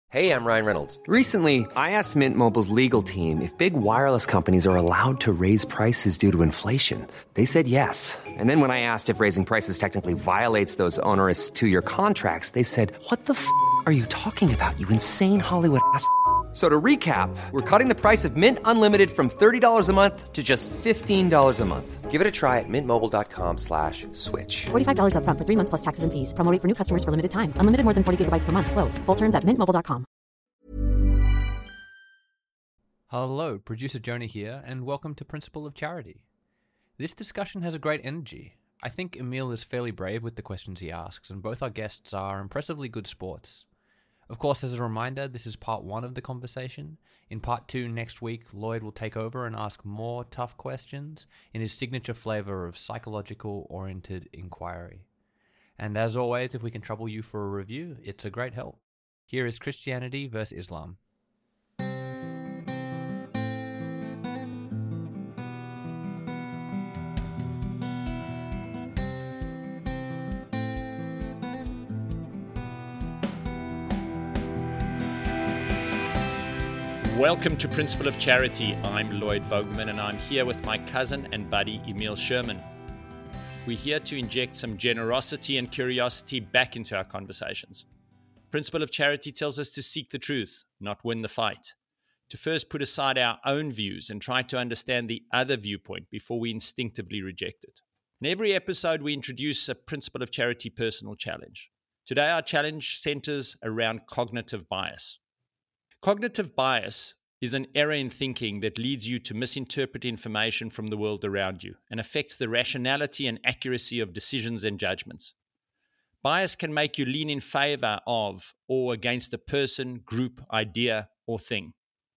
Hey, I'm Ryan Reynolds. Recently, I asked Mint Mobile's legal team if big wireless companies are allowed to raise prices due to inflation. They said yes. And then when I asked if raising prices technically violates those onerous two-year contracts, they said, "What the f*** are you talking about, you insane Hollywood ass?" So to recap, we're cutting the price of Mint Unlimited from $30 a month to just $15 a month. Give it a try at mintmobile.com/switch. $45 up front for 3 months plus taxes and fees. Promo rate for new customers for limited time. Unlimited more than 40 gigabytes per month. Slows full terms at mintmobile.com. Hello, producer Jonah here, and welcome to Principle of Charity. This discussion has a great energy. I think Emil is fairly brave with the questions he asks, and both our guests are impressively good sports. Of course, as a reminder, this is part one of the conversation. In part two next week, Lloyd will take over and ask more tough questions in his signature flavor of psychological-oriented inquiry. And as always, if we can trouble you for a review, it's a great help. Here is Christianity versus Islam. Welcome to Principle of Charity. I'm Lloyd Vogelman, and I'm here with my cousin and buddy, Emil Sherman. We're here to inject some generosity and curiosity back into our conversations. Principle of Charity tells us to seek the truth, not win the fight. To first put aside our own views and try to understand the other viewpoint before we instinctively reject it. In every episode, we introduce a Principle of Charity personal challenge. Today, our challenge centers around cognitive bias. Cognitive bias is an error in thinking that leads you to misinterpret information from the world around you and affects the rationality and accuracy of decisions and judgments. Bias can make you lean in favor of or against a person, group, idea, or thing.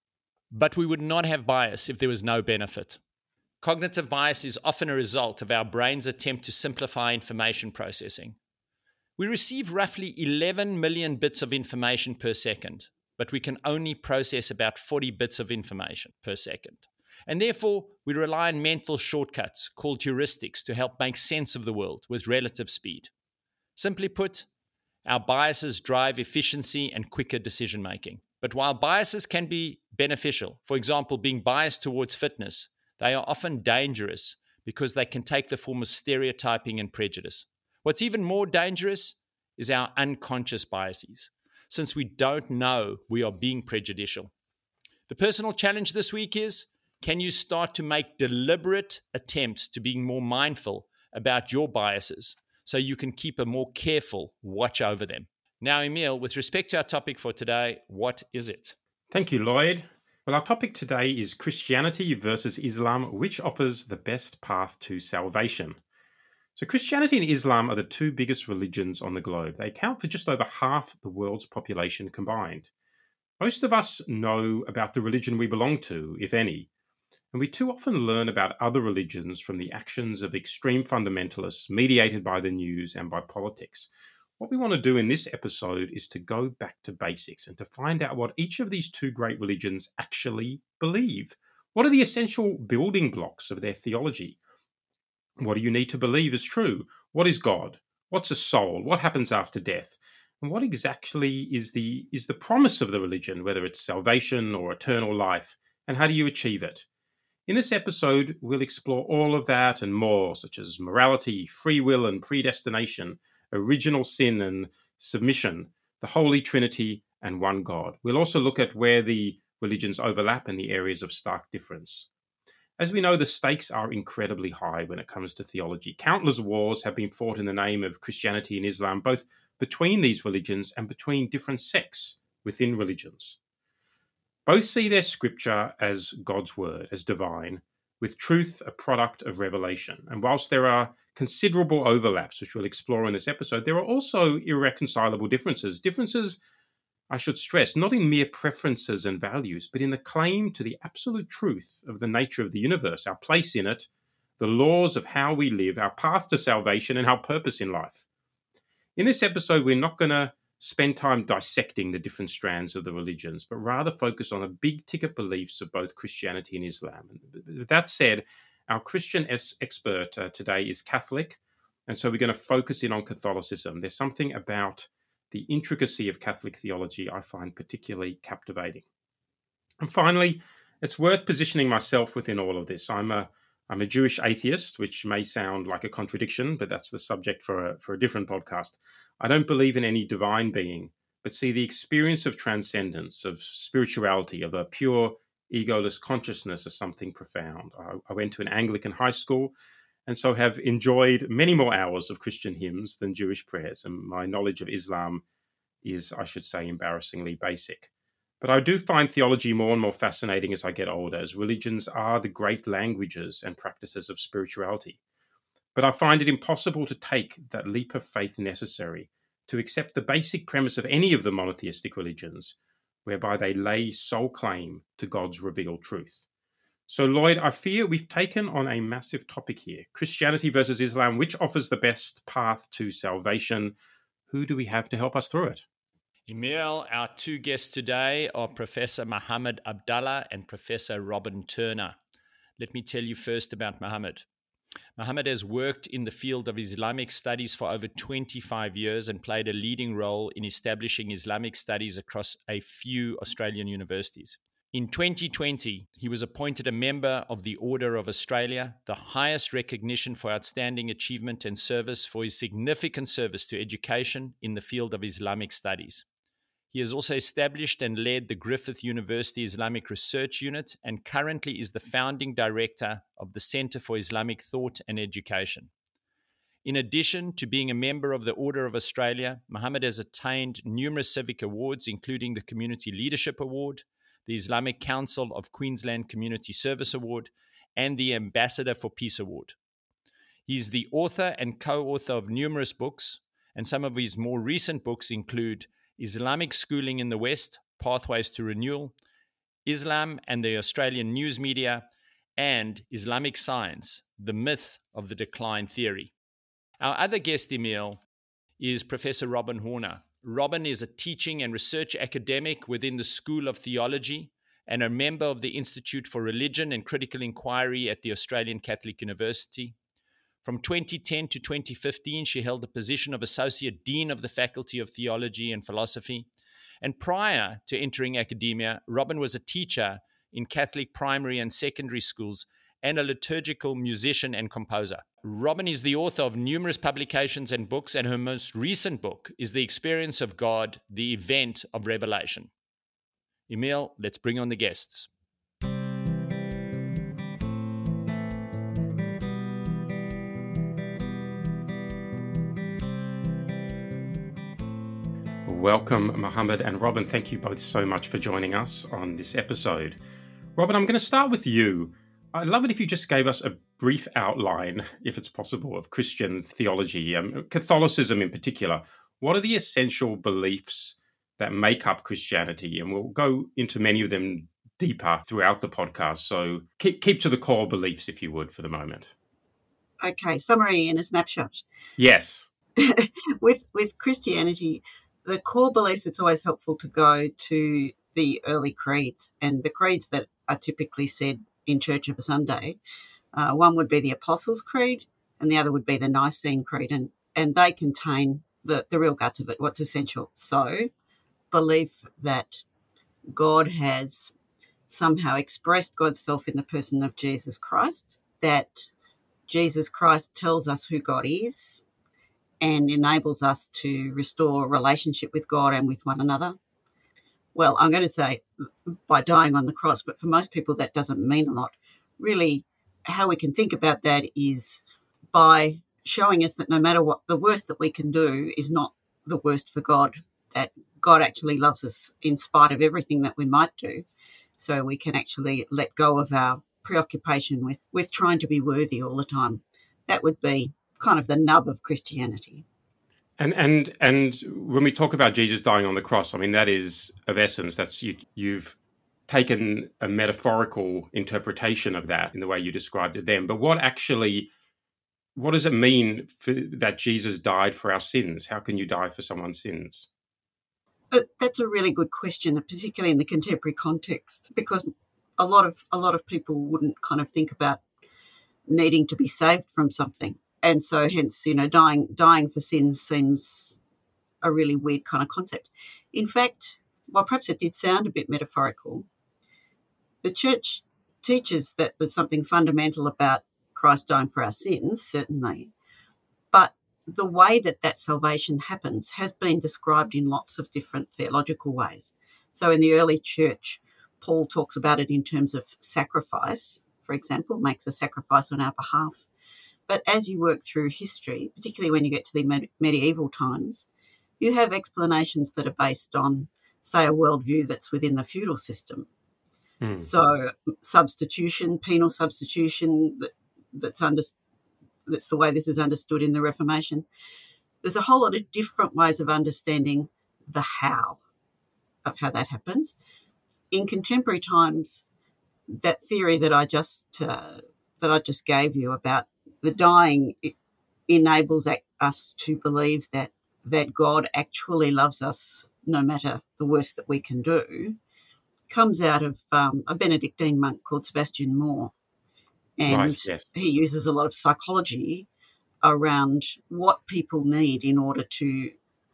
But we would not have bias if there was no benefit. Cognitive bias is often a result of our brain's attempt to simplify information processing. We receive roughly 11 million bits of information per second, but we can only process about 40 bits of information per second. And therefore, we rely on mental shortcuts called heuristics to help make sense of the world with relative speed. Simply put, our biases drive efficiency and quicker decision-making. But while biases can be beneficial, for example, being biased towards fitness, they are often dangerous because they can take the form of stereotyping and prejudice. What's even more dangerous is our unconscious biases, since we don't know we are being prejudicial. The personal challenge this week is, can you start to make deliberate attempts to being more mindful about your biases so you can keep a more careful watch over them? Now, Emil, with respect to our topic for today, what is it? Thank you, Lloyd. Well, our topic today is Christianity versus Islam, which offers the best path to salvation. So Christianity and Islam are the two biggest religions on the globe. They account for just over half the world's population combined. Most of us know about the religion we belong to, if any, and we too often learn about other religions from the actions of extreme fundamentalists mediated by the news and by politics. What we want to do in this episode is to go back to basics and to find out what each of these two great religions actually believe. What are the essential building blocks of their theology? What do you need to believe is true? What is God? What's a soul? What happens after death? And what exactly is the promise of the religion, whether it's salvation or eternal life? And how do you achieve it? In this episode, we'll explore all of that and more, such as morality, free will and predestination, original sin and submission, the Holy Trinity and one God. We'll also look at where the religions overlap and the areas of stark difference. As we know, the stakes are incredibly high when it comes to theology. Countless wars have been fought in the name of Christianity and Islam, both between these religions and between different sects within religions. Both see their scripture as God's word, as divine, with truth a product of revelation. And whilst there are considerable overlaps, which we'll explore in this episode, there are also irreconcilable differences. Differences, I should stress, not in mere preferences and values, but in the claim to the absolute truth of the nature of the universe, our place in it, the laws of how we live, our path to salvation, and our purpose in life. In this episode, we're not going to spend time dissecting the different strands of the religions, but rather focus on the big-ticket beliefs of both Christianity and Islam. With that said, our Christian expert today is Catholic, and so we're going to focus in on Catholicism. There's something about the intricacy of Catholic theology I find particularly captivating. And finally, it's worth positioning myself within all of this. I'm a Jewish atheist, which may sound like a contradiction, but that's the subject for a different podcast. I don't believe in any divine being, but see the experience of transcendence, of spirituality, of a pure egoless consciousness as something profound. I went to an Anglican high school and so have enjoyed many more hours of Christian hymns than Jewish prayers, and my knowledge of Islam is, I should say, embarrassingly basic. But I do find theology more and more fascinating as I get older, as religions are the great languages and practices of spirituality. But I find it impossible to take that leap of faith necessary to accept the basic premise of any of the monotheistic religions, whereby they lay sole claim to God's revealed truth. So, Lloyd, I fear we've taken on a massive topic here. Christianity versus Islam, which offers the best path to salvation? Who do we have to help us through it? Emil, our two guests today are Professor Muhammad Abdallah and Professor Robin Turner. Let me tell you first about Muhammad. Muhammad has worked in the field of Islamic studies for over 25 years and played a leading role in establishing Islamic studies across a few Australian universities. In 2020, he was appointed a member of the Order of Australia, the highest recognition for outstanding achievement and service for his significant service to education in the field of Islamic studies. He has also established and led the Griffith University Islamic Research Unit and currently is the founding director of the Centre for Islamic Thought and Education. In addition to being a member of the Order of Australia, Muhammad has attained numerous civic awards, including the Community Leadership Award, the Islamic Council of Queensland Community Service Award, and the Ambassador for Peace Award. He's the author and co-author of numerous books, and some of his more recent books include Islamic Schooling in the West, Pathways to Renewal, Islam and the Australian News Media, and Islamic Science, The Myth of the Decline Theory. Our other guest, Emil, is Professor Robin Horner. Robin is a teaching and research academic within the School of Theology and a member of the Institute for Religion and Critical Inquiry at the Australian Catholic University. From 2010 to 2015, she held the position of Associate Dean of the Faculty of Theology and Philosophy. And prior to entering academia, Robin was a teacher in Catholic primary and secondary schools and a liturgical musician and composer. Robin is the author of numerous publications and books, and her most recent book is The Experience of God, the Event of Revelation. Emil, let's bring on the guests. Welcome, Muhammad and Robin. Thank you both so much for joining us on this episode. Robin, I'm going to start with you. I'd love it if you just gave us a brief outline, if it's possible, of Christian theology, Catholicism in particular. What are the essential beliefs that make up Christianity? And we'll go into many of them deeper throughout the podcast. So keep to the core beliefs, if you would, for the moment. Okay, summary in a snapshot. Yes. With Christianity, the core beliefs, it's always helpful to go to the early creeds, and the creeds that are typically said in church of a Sunday. One would be the Apostles' Creed, and the other would be the Nicene Creed, and they contain the real guts of it, what's essential. So, belief that God has somehow expressed God's self in the person of Jesus Christ, that Jesus Christ tells us who God is and enables us to restore relationship with God and with one another. Well, I'm going to say by dying on the cross, but for most people that doesn't mean a lot. Really, how we can think about that is by showing us that no matter what, the worst that we can do is not the worst for God, that God actually loves us in spite of everything that we might do. So we can actually let go of our preoccupation with trying to be worthy all the time. That would be kind of the nub of Christianity. And when we talk about Jesus dying on the cross, I mean, that is of essence, that's you've taken a metaphorical interpretation of that in the way you described it then. But what does it mean that Jesus died for our sins? How can you die for someone's sins? That's a really good question, particularly in the contemporary context, because a lot of people wouldn't kind of think about needing to be saved from something. And so hence, dying for sins seems a really weird kind of concept. In fact, while perhaps it did sound a bit metaphorical, the church teaches that there's something fundamental about Christ dying for our sins, certainly, but the way that salvation happens has been described in lots of different theological ways. So in the early church, Paul talks about it in terms of sacrifice, for example, makes a sacrifice on our behalf. But as you work through history, particularly when you get to the medieval times, you have explanations that are based on, say, a worldview that's within the feudal system. So substitution, penal substitution, that's the way this is understood in the Reformation. There's a whole lot of different ways of understanding the how of how that happens. In contemporary times, that theory that I just gave you about the dying, it enables us to believe that God actually loves us no matter the worst that we can do, comes out of a Benedictine monk called Sebastian Moore. And he uses a lot of psychology around what people need in order to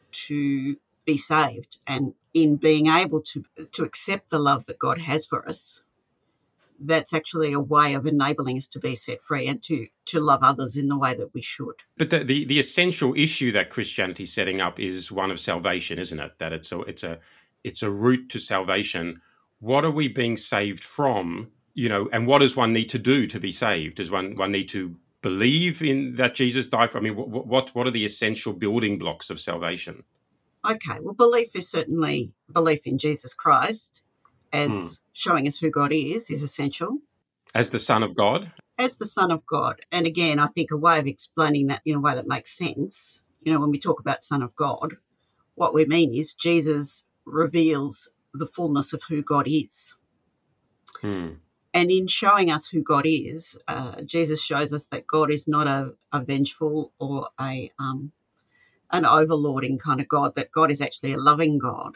be saved, and in being able to accept the love that God has for us. That's actually a way of enabling us to be set free and to love others in the way that we should. But the essential issue that Christianity is setting up is one of salvation, isn't it? That it's a route to salvation. What are we being saved from? And what does one need to do to be saved? Does one need to believe in that Jesus died for? I mean, what are the essential building blocks of salvation? Okay, well, belief is certainly belief in Jesus Christ as showing us who God is essential. As the Son of God? As the Son of God. And again, I think a way of explaining that in a way that makes sense, when we talk about Son of God, what we mean is Jesus reveals the fullness of who God is. And in showing us who God is, Jesus shows us that God is not a vengeful or an overlording kind of God, that God is actually a loving God.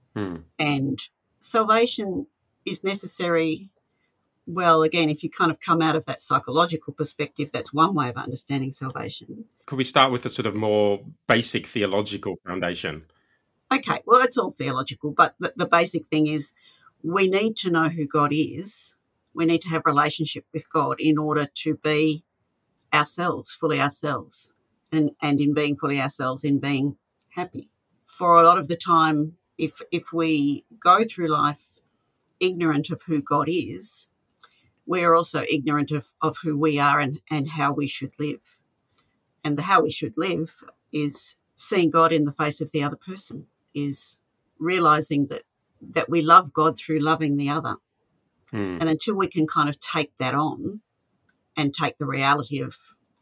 And salvation is necessary. Well, again, if you kind of come out of that psychological perspective, that's one way of understanding salvation. Could we start with the sort of more basic theological foundation? Okay, well, it's all theological, but the basic thing is we need to know who God is. We need to have a relationship with God in order to be ourselves, fully ourselves, and in being fully ourselves, in being happy. For a lot of the time, if we go through life ignorant of who God is, we're also ignorant of who we are and how we should live. And the how we should live is seeing God in the face of the other person, is realising that we love God through loving the other. And until we can kind of take that on and take the reality of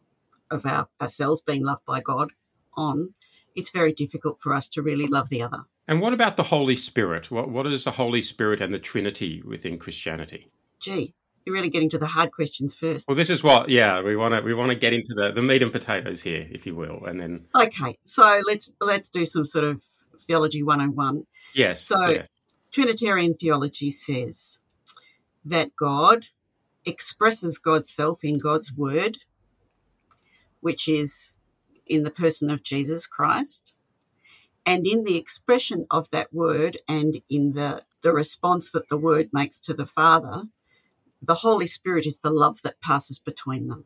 ourselves being loved by God on, it's very difficult for us to really love the other. And what about the Holy Spirit? What is the Holy Spirit and the Trinity within Christianity? Gee, you're really getting to the hard questions first. Well, this is what, we want to get into the meat and potatoes here, if you will, and then. Okay, so let's do some sort of theology 101. Yes. So yes. Trinitarian theology says that God expresses God's self in God's word, which is in the person of Jesus Christ. And in the expression of that word and in the response that the word makes to the Father, the Holy Spirit is the love that passes between them.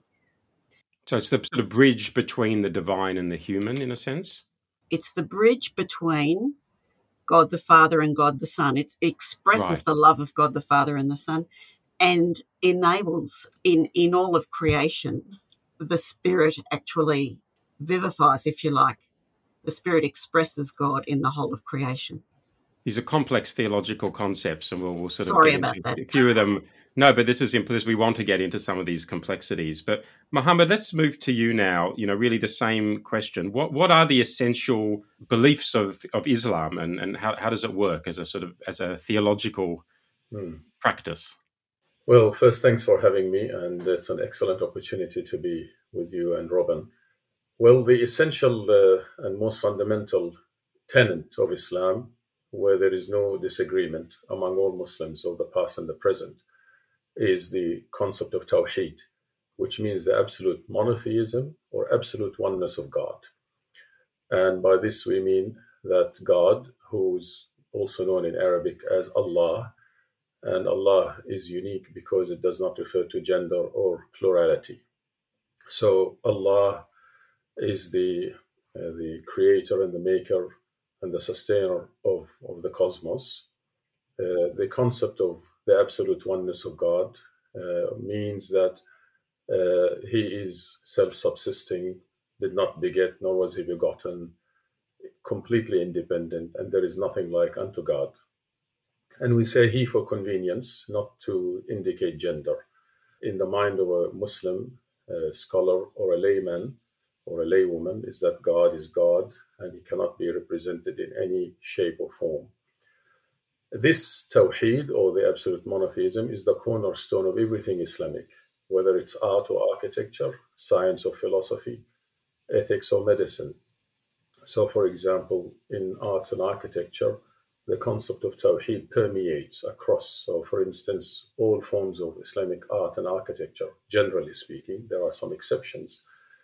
So it's the sort of bridge between the divine and the human, in a sense? It's the bridge between God the Father and God the Son. It expresses the love of God the Father and the Son, and enables in all of creation, the Spirit actually vivifies, if you like. The Spirit expresses God in the whole of creation. These are complex theological concepts, and we'll sort of Sorry get about into that. a few of them. No, but this is simple, as we want to get into some of these complexities. But Mohammed, let's move to you now. Really the same question. What are the essential beliefs of Islam, and how does it work as a theological practice? Well, first, thanks for having me, and it's an excellent opportunity to be with you and Robin. Well, the essential and most fundamental tenet of Islam, where there is no disagreement among all Muslims of the past and the present, is the concept of Tawheed, which means the absolute monotheism or absolute oneness of God. And by this we mean that God, who's also known in Arabic as Allah, and Allah is unique because it does not refer to gender or plurality. So Allah is the creator and the maker and the sustainer of the cosmos. The concept of the absolute oneness of God means that he is self-subsisting, did not beget, nor was he begotten, completely independent, and there is nothing like unto God. And we say he for convenience, not to indicate gender. In the mind of a Muslim scholar or a layman or a laywoman is that God is God and he cannot be represented in any shape or form. This Tawheed, or the absolute monotheism, is the cornerstone of everything Islamic, whether it's art or architecture, science or philosophy, ethics or medicine. So, for example, in arts and architecture, the concept of Tawheed permeates across. So, for instance, all forms of Islamic art and architecture, generally speaking, there are some exceptions,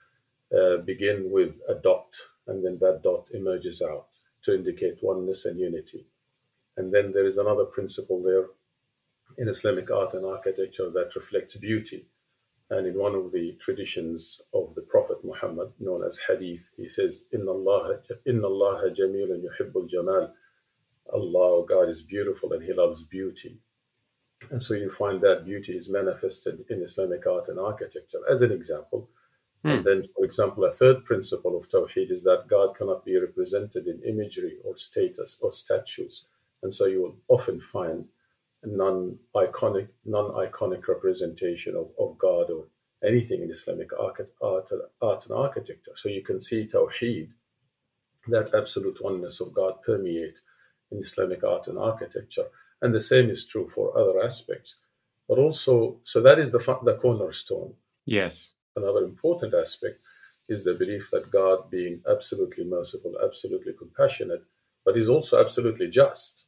begin with a dot, and then that dot emerges out to indicate oneness and unity. And then there is another principle there in Islamic art and architecture that reflects beauty. And in one of the traditions of the Prophet Muhammad, known as Hadith, he says, Inna Allah jamilun yuhibbul jamal. Allah, God, is beautiful and he loves beauty. And so you find that beauty is manifested in Islamic art and architecture, as an example. And then, for example, a third principle of Tawheed is that God cannot be represented in imagery or status or statues. And so you will often find a non-iconic representation of God or anything in Islamic art and architecture. So you can see Tawheed, that absolute oneness of God, permeate in Islamic art and architecture. And the same is true for other aspects. But also, so that is the cornerstone. Yes. Another important aspect is the belief that God, being absolutely merciful, absolutely compassionate, but is also absolutely just,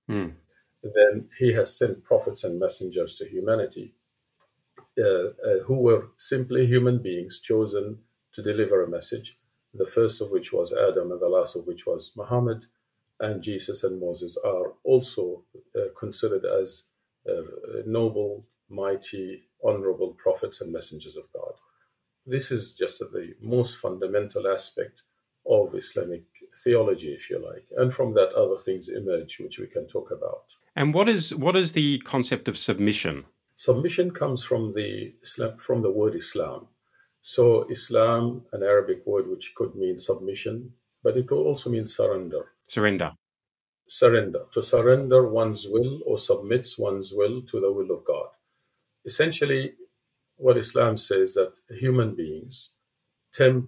then he has sent prophets and messengers to humanity who were simply human beings chosen to deliver a message, the first of which was Adam and the last of which was Muhammad. And Jesus and Moses are also considered as noble, mighty, honorable prophets and messengers of God. This is just the most fundamental aspect of Islamic theology, if you like. And from that, other things emerge, which we can talk about. And what is the concept of submission? Submission comes from the word Islam. So Islam, an Arabic word which could mean submission, but it could also mean surrender. Surrender. To surrender one's will or submits one's will to the will of God. Essentially, what Islam says that human beings tend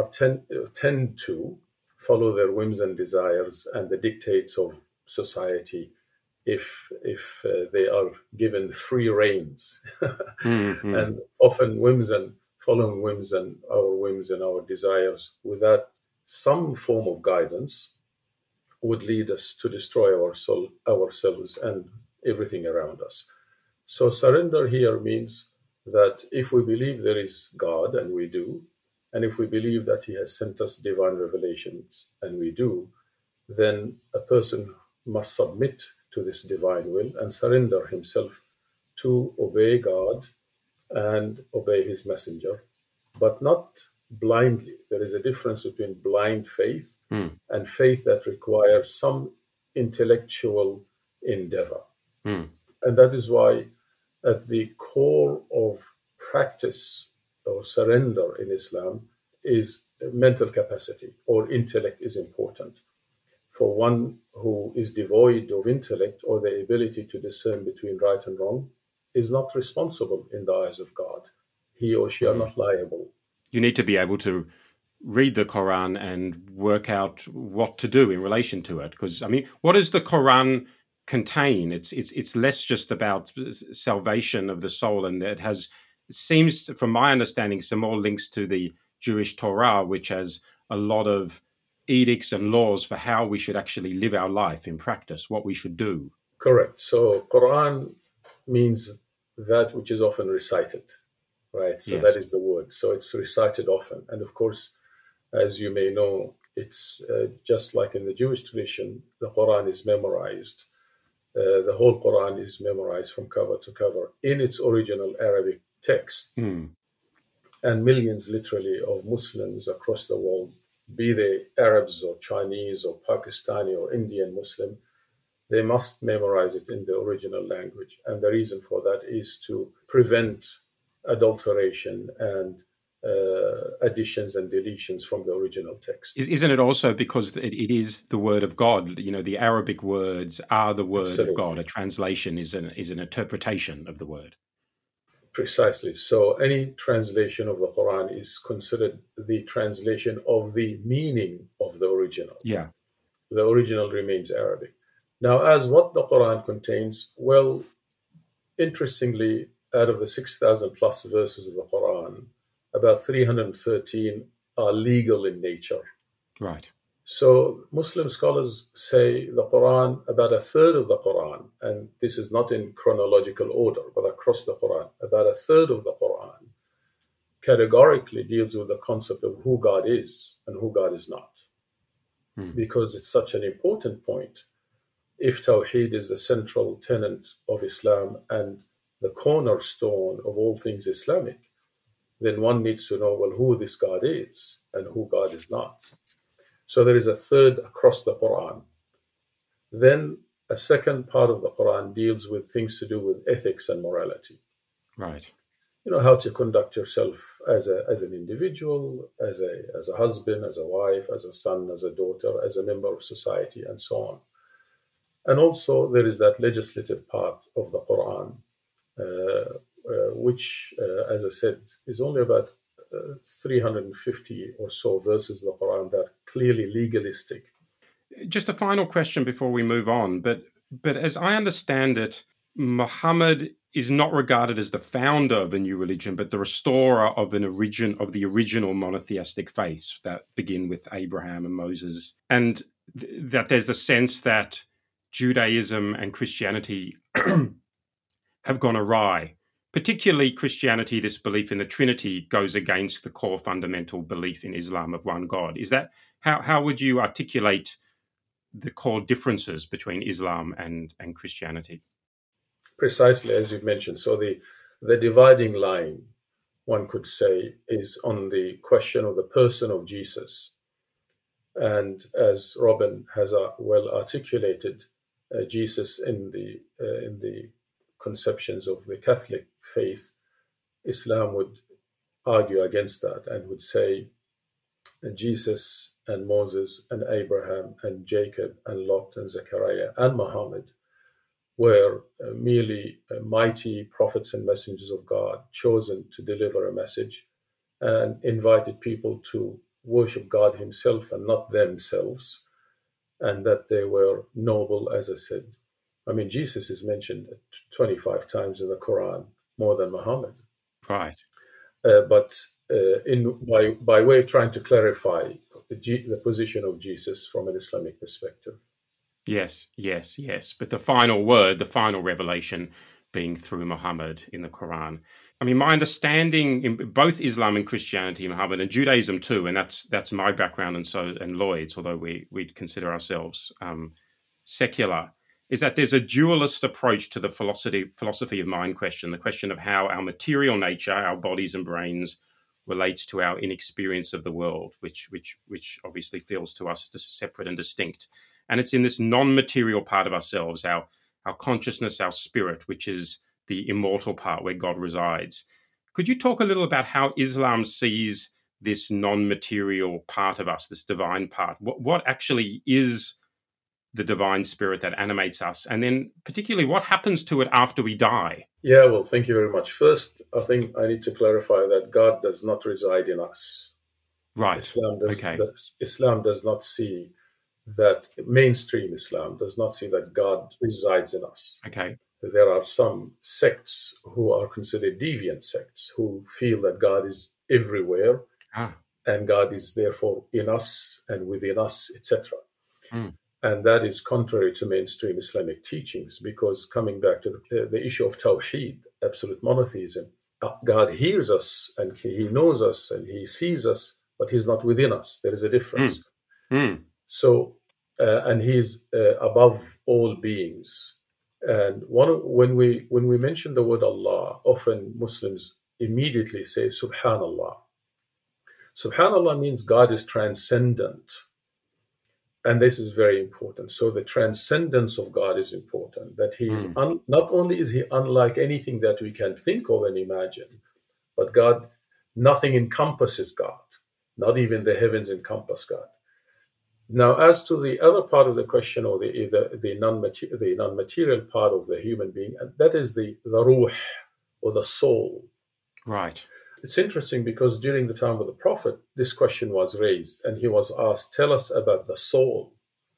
to follow their whims and desires and the dictates of society if they are given free reins. And often following whims and our desires without some form of guidance would lead us to destroy ourselves and everything around us. So surrender here means that if we believe there is God, and we do, and if we believe that he has sent us divine revelations, and we do, then a person must submit to this divine will and surrender himself to obey God and obey his messenger, but not blindly. There is a difference between blind faith and faith that requires some intellectual endeavor. And that is why at the core of practice or surrender in Islam is mental capacity, or intellect is important. For one who is devoid of intellect or the ability to discern between right and wrong is not responsible in the eyes of God. He or she are not liable. You need to be able to read the Quran and work out what to do in relation to it. Because, I mean, what does the Quran contain? It's less just about salvation of the soul, and it seems, from my understanding, some more links to the Jewish Torah, which has a lot of edicts and laws for how we should actually live our life in practice, what we should do. Correct. So Quran means that which is often recited, right? So Yes. that is the word. So it's recited often. And of course, as you may know, It's just like in the Jewish tradition, the Quran is memorized. The whole Quran is memorized from cover to cover in its original Arabic text. Mm. And millions, literally, of Muslims across the world, be they Arabs or Chinese or Pakistani or Indian Muslim, they must memorize it in the original language. And the reason for that is to prevent adulteration and additions and deletions from the original text. Isn't it also because it is the word of God? You know, the Arabic words are the word Absolutely. of God. A translation is an interpretation of the word. Precisely. So any translation of the Quran is considered the translation of the meaning of the original. Yeah. The original remains Arabic. Now, as what the Quran contains, well, interestingly, out of the 6,000 plus verses of the Quran, about 313 are legal in nature. Right. So Muslim scholars say the Quran, about a third of the Quran, and this is not in chronological order, but across the Quran, about a third of the Quran categorically deals with the concept of who God is and who God is not. Because it's such an important point. If Tawheed is the central tenet of Islam and the cornerstone of all things Islamic, then one needs to know, well, who this God is and who God is not. So there is a third across the Quran. Then a second part of the Quran deals with things to do with ethics and morality. Right. You know, how to conduct yourself as an individual, as a husband, as a wife, as a son, as a daughter, as a member of society, and so on. And also there is that legislative part of the Quran, which, as I said, is only about 350 or so verses of the Quran that are clearly legalistic. Just a final question before we move on. But as I understand it, Muhammad is not regarded as the founder of a new religion, but the restorer of the original monotheistic faiths that begin with Abraham and Moses, and that there's the sense that Judaism and Christianity have gone awry. Particularly Christianity, this belief in the Trinity goes against the core fundamental belief in Islam of one God. Is that how would you articulate the core differences between Islam and Christianity? Precisely, as you mentioned. So the dividing line, one could say, is on the question of the person of Jesus. And as Robin has well articulated, Jesus in the conceptions of the Catholic faith, Islam would argue against that and would say Jesus and Moses and Abraham and Jacob and Lot and Zechariah and Muhammad were merely mighty prophets and messengers of God, chosen to deliver a message and invited people to worship God himself and not themselves, and that they were noble, as I said. I mean, Jesus is mentioned 25 times in the Quran, more than Muhammad. Right. But by way of trying to clarify the position of Jesus from an Islamic perspective. Yes. But the final word, the final revelation being through Muhammad in the Quran. I mean, my understanding in both Islam and Christianity, Muhammad, and Judaism too, and that's my background and Lloyd's, although we'd consider ourselves secular, is that there's a dualist approach to the philosophy of mind question, the question of how our material nature, our bodies and brains, relates to our inexperience of the world, which obviously feels to us separate and distinct. And it's in this non-material part of ourselves, our consciousness, our spirit, which is the immortal part where God resides. Could you talk a little about how Islam sees this non-material part of us, this divine part? What actually is the divine spirit that animates us? And then particularly what happens to it after we die? Yeah, well, thank you very much. First, I think I need to clarify that God does not reside in us. Right. Islam does not see that, mainstream Islam does not see that God resides in us. Okay. There are some sects who are considered deviant sects who feel that God is everywhere and God is therefore in us and within us, etc. And that is contrary to mainstream Islamic teachings, because coming back to the issue of Tawheed, absolute monotheism, God hears us and he knows us and he sees us, but he's not within us. There is a difference. Mm. So, and he's above all beings. And when we mention the word Allah, often Muslims immediately say Subhanallah. Subhanallah means God is transcendent. And this is very important. So the transcendence of God is important, that he is not only is he unlike anything that we can think of and imagine, but God, nothing encompasses God. Not even the heavens encompass God. Now, as to the other part of the question, or the non-material part of the human being, that is the ruh, or the soul. Right. It's interesting because during the time of the Prophet, this question was raised, and he was asked, tell us about the soul.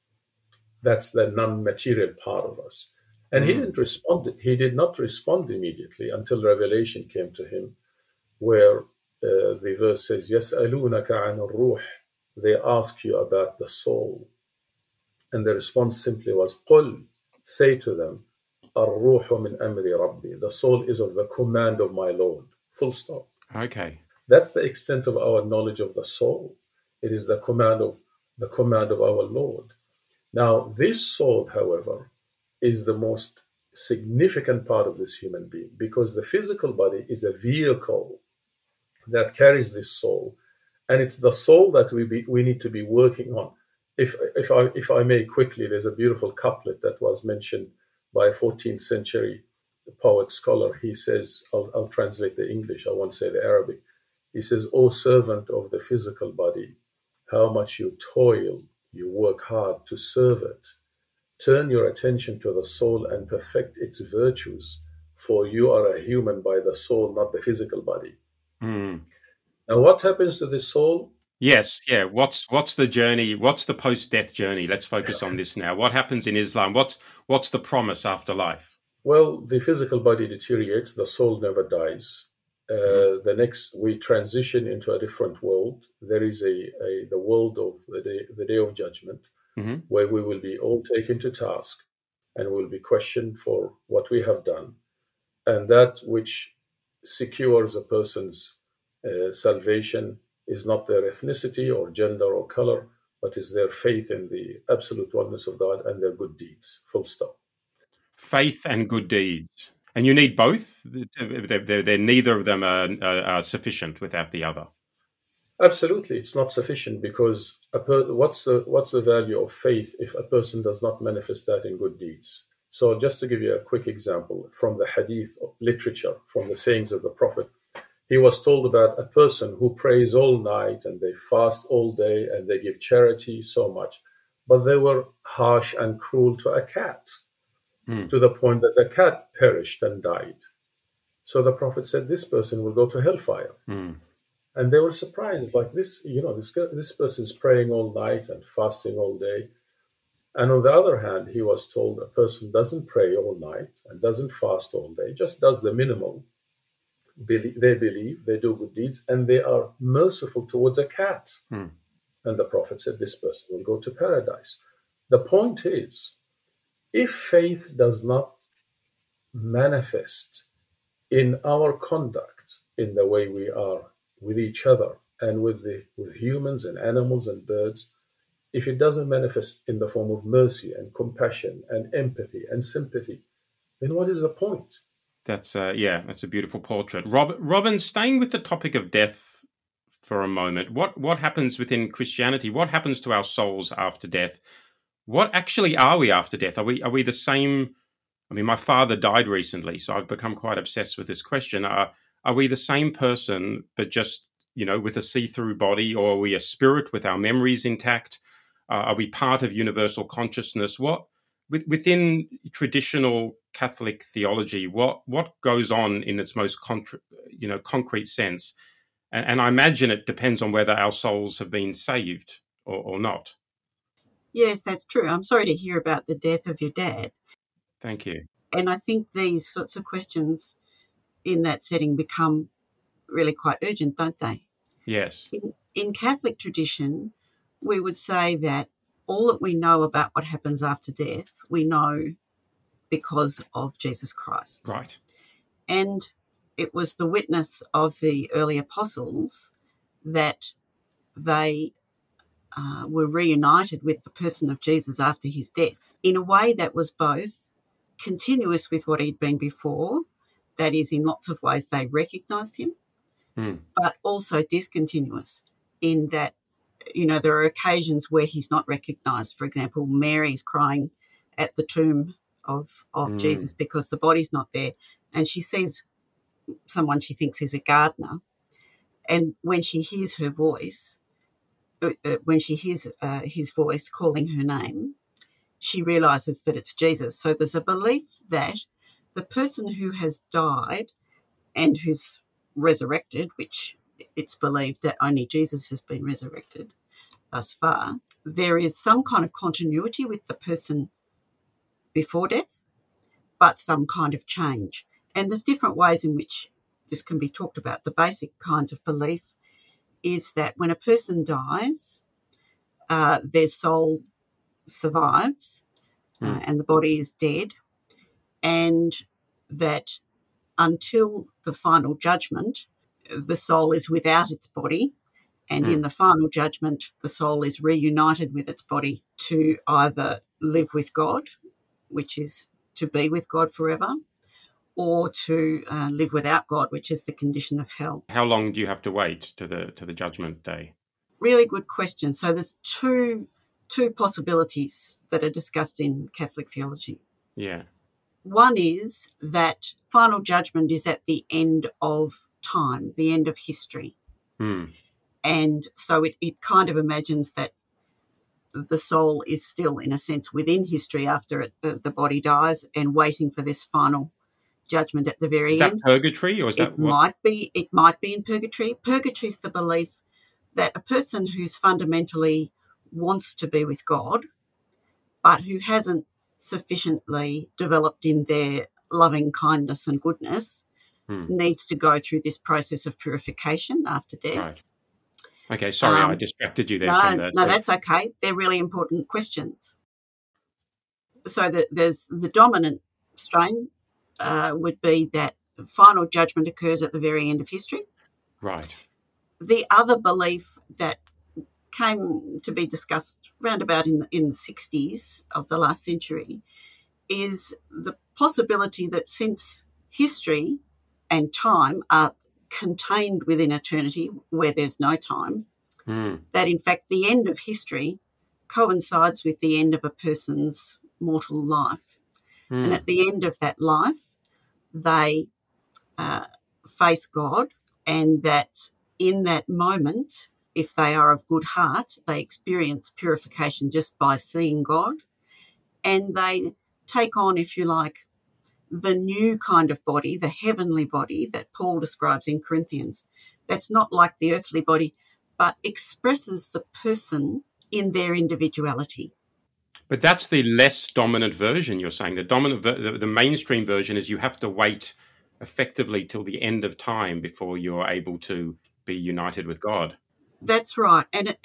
That's the non-material part of us. And he didn't respond. He did not respond immediately until revelation came to him, where the verse says, يَسْأَلُونَكَ عَنِ الرُّوحِ. They ask you about the soul. And the response simply was, قُلْ, say to them, الرُّوحُ مِنْ أَمْرِ رَبِّي. The soul is of the command of my Lord. Full stop. Okay. That's the extent of our knowledge of the soul. It is the command of our Lord. Now, this soul, however, is the most significant part of this human being, because the physical body is a vehicle that carries this soul, and it's the soul that we need to be working on. If I may quickly, there's a beautiful couplet that was mentioned by a 14th century poet scholar. He says, I'll translate the English, I won't say the Arabic. He says, "O servant of the physical body, how much you toil, you work hard to serve it. Turn your attention to the soul and perfect its virtues, for you are a human by the soul, not the physical body." Mm. Now, what happens to the soul? Yes, yeah. What's the journey? What's the post-death journey? Let's focus on this now. What happens in Islam? What's the promise after life? Well, the physical body deteriorates, the soul never dies. The next, we transition into a different world. There is the world of the day of judgment, where we will be all taken to task and will be questioned for what we have done. And that which secures a person's salvation is not their ethnicity or gender or color, but is their faith in the absolute oneness of God and their good deeds. Full stop. Faith and good deeds. And you need both. They're neither of them are sufficient without the other. Absolutely, it's not sufficient, because what's the value of faith if a person does not manifest that in good deeds? So, just to give you a quick example from the hadith literature, from the sayings of the Prophet, he was told about a person who prays all night and they fast all day and they give charity so much, but they were harsh and cruel to a cat, to the point that the cat perished and died. So the Prophet said, this person will go to hellfire. And they were surprised, like this person's praying all night and fasting all day. And on the other hand, he was told a person doesn't pray all night and doesn't fast all day, just does the minimal. They believe, they do good deeds, and they are merciful towards a cat. And the Prophet said, this person will go to paradise. The point is, if faith does not manifest in our conduct, in the way we are with each other and with humans and animals and birds, if it doesn't manifest in the form of mercy and compassion and empathy and sympathy, then what is the point? That's a beautiful portrait. Robin, staying with the topic of death for a moment, what happens within Christianity? What happens to our souls after death? What actually are we after death? Are we the same? I mean, my father died recently, so I've become quite obsessed with this question. Are we the same person, but just, with a see-through body, or are we a spirit with our memories intact? Are we part of universal consciousness? Within traditional Catholic theology, what goes on in its most concrete sense? And I imagine it depends on whether our souls have been saved or not. Yes, that's true. I'm sorry to hear about the death of your dad. Thank you. And I think these sorts of questions in that setting become really quite urgent, don't they? Yes. In Catholic tradition, we would say that all that we know about what happens after death, we know because of Jesus Christ. Right. And it was the witness of the early apostles that they were reunited with the person of Jesus after his death in a way that was both continuous with what he'd been before, that is, in lots of ways they recognised him, but also discontinuous in that, there are occasions where he's not recognised. For example, Mary's crying at the tomb of Jesus because the body's not there, and she sees someone she thinks is a gardener, and when she hears her voice, his voice calling her name, she realises that it's Jesus. So there's a belief that the person who has died and who's resurrected, which it's believed that only Jesus has been resurrected thus far, there is some kind of continuity with the person before death, but some kind of change. And there's different ways in which this can be talked about. The basic kinds of belief is that when a person dies, their soul survives and the body is dead, and that until the final judgment, the soul is without its body, and in the final judgment, the soul is reunited with its body to either live with God, which is to be with God forever, or to live without God, which is the condition of hell. How long do you have to wait to the judgment day? Really good question. So there's two possibilities that are discussed in Catholic theology. Yeah. One is that final judgment is at the end of time, the end of history. And so it kind of imagines that the soul is still, in a sense, within history after the body dies and waiting for this final judgment at the very end. Is that purgatory, or is that what? It might be in purgatory. Purgatory is the belief that a person who's fundamentally wants to be with God, but who hasn't sufficiently developed in their loving kindness and goodness, needs to go through this process of purification after death. Right. Okay, sorry, I distracted you there from that. No, that's okay. They're really important questions. So there's the dominant strain would be that final judgment occurs at the very end of history. Right. The other belief that came to be discussed round about in the 60s of the last century is the possibility that since history and time are contained within eternity where there's no time, that in fact the end of history coincides with the end of a person's mortal life. And at the end of that life, they face God, and that in that moment, if they are of good heart, they experience purification just by seeing God, and they take on, if you like, the new kind of body, the heavenly body that Paul describes in Corinthians. That's not like the earthly body, but expresses the person in their individuality. But that's the less dominant version, you're saying. The mainstream version is you have to wait effectively till the end of time before you're able to be united with God. That's right.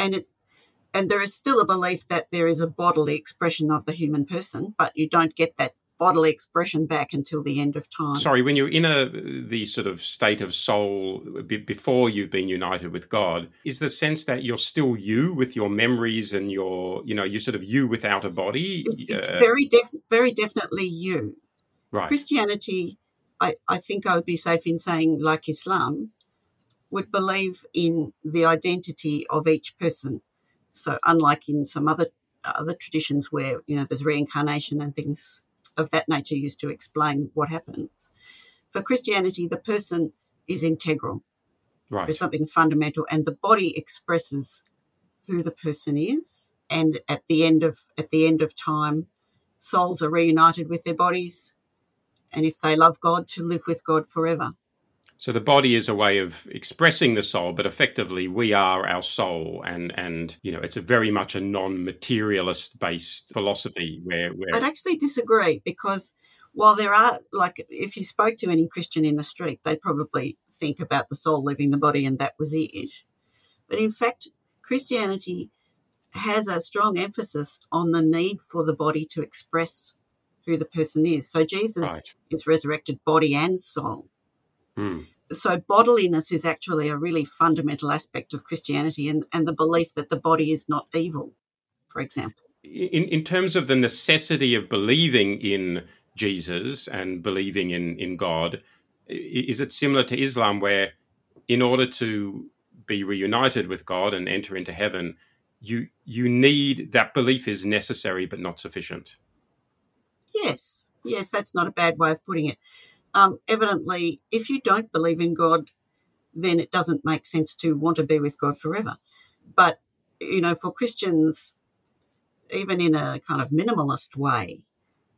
And there is still a belief that there is a bodily expression of the human person, but you don't get that bodily expression back until the end of time. Sorry, when you're in the sort of state of soul before you've been united with God, is the sense that you're still you with your memories and you're sort of you without a body? It's very definitely you. Right. Christianity, I think I would be safe in saying, like Islam, would believe in the identity of each person. So unlike in some other traditions where, there's reincarnation and things of that nature used to explain what happens, for Christianity, the person is integral. Right. There's something fundamental, and the body expresses who the person is. And at the end of time, souls are reunited with their bodies, and if they love God, to live with God forever. So the body is a way of expressing the soul, but effectively we are our soul, and it's a very much a non-materialist based philosophy where I'd actually disagree, because while there are, like, if you spoke to any Christian in the street, they'd probably think about the soul leaving the body and that was it. But in fact, Christianity has a strong emphasis on the need for the body to express who the person is. So Jesus is resurrected body and soul. So bodiliness is actually a really fundamental aspect of Christianity, and the belief that the body is not evil, for example. In terms of the necessity of believing in Jesus and believing in God, is it similar to Islam, where in order to be reunited with God and enter into heaven, you need that belief is necessary but not sufficient? Yes, that's not a bad way of putting it. Evidently, if you don't believe in God, then it doesn't make sense to want to be with God forever. But, for Christians, even in a kind of minimalist way,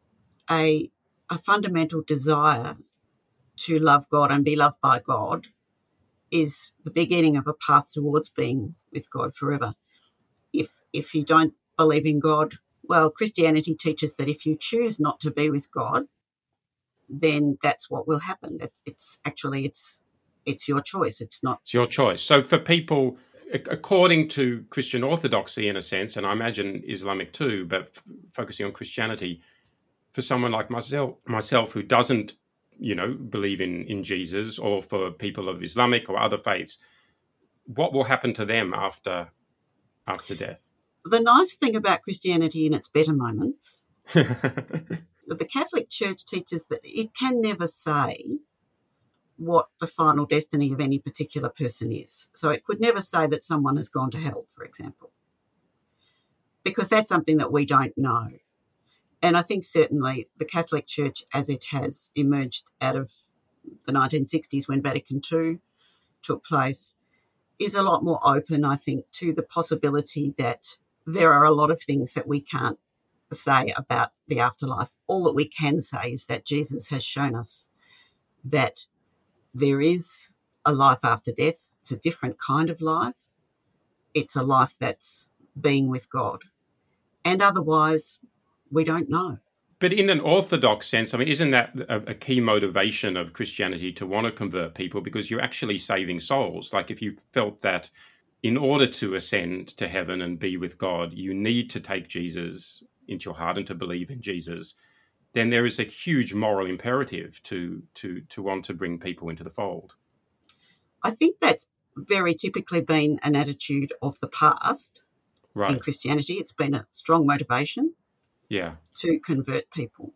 a fundamental desire to love God and be loved by God is the beginning of a path towards being with God forever. If you don't believe in God, well, Christianity teaches that if you choose not to be with God, then that's what will happen. It's your choice. It's your choice. So for people, according to Christian orthodoxy, in a sense, and I imagine Islamic too, but focusing on Christianity, for someone like myself who doesn't, believe in Jesus, or for people of Islamic or other faiths, what will happen to them after death? The nice thing about Christianity in its better moments, the Catholic Church teaches that it can never say what the final destiny of any particular person is. So it could never say that someone has gone to hell, for example, because that's something that we don't know. And I think certainly the Catholic Church, as it has emerged out of the 1960s when Vatican II took place, is a lot more open, I think, to the possibility that there are a lot of things that we can't say about the afterlife. All that we can say is that Jesus has shown us that there is a life after death. It's a different kind of life. It's a life that's being with God. And otherwise, we don't know. But in an orthodox sense, I mean, isn't that a key motivation of Christianity, to want to convert people? Because you're actually saving souls. Like, if you felt that in order to ascend to heaven and be with God, you need to take Jesus into your heart and to believe in Jesus, then there is a huge moral imperative to want to bring people into the fold. I think that's very typically been an attitude of the past. Right. In Christianity. It's been a strong motivation to convert people.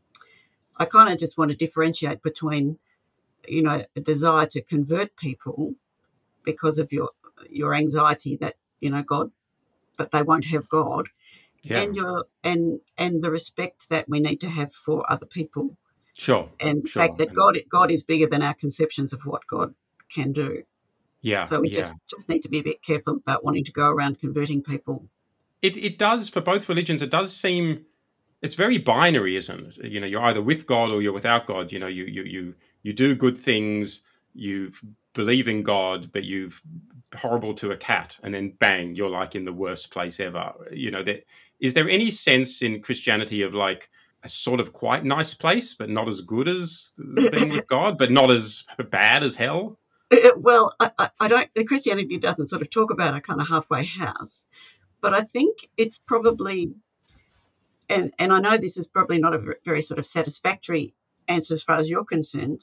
I kind of just want to differentiate between, a desire to convert people because of your anxiety that, God, that they won't have God, and the respect that we need to have for other people. Sure. And the fact that God is bigger than our conceptions of what God can do. Yeah. So we just need to be a bit careful about wanting to go around converting people. It does, for both religions, it does seem, it's very binary, isn't it? You're either with God or you're without God. You do good things, you believe in God, but you're horrible to a cat, and then bang, you're like in the worst place ever. Is there any sense in Christianity of like a sort of quite nice place, but not as good as being with God, but not as bad as hell? Well, I don't. The Christianity doesn't sort of talk about a kind of halfway house, but I think it's probably, and I know this is probably not a very sort of satisfactory answer as far as you're concerned.